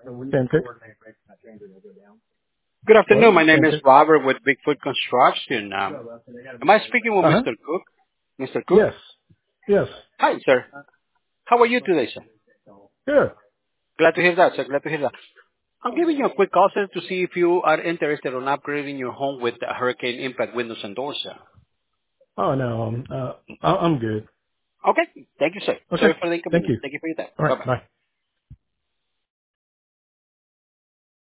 Pancake. Good afternoon. Hello? My name is Pancake. Robert with Bigfoot Construction. Am I speaking with Uh-huh. Mr. Cook? Mr. Cook? Yes. Yes. Hi, sir. How are you today, sir? Good. Glad to hear that, sir. Glad to hear that. I'm giving you a quick call, sir, to see if you are interested in upgrading your home with hurricane impact windows and doors, sir. Oh, no. I'm good. Okay. Thank you, sir. Okay. Sorry for the Thank inconvenience. you. Thank you for your time. All Bye-bye. right. Bye.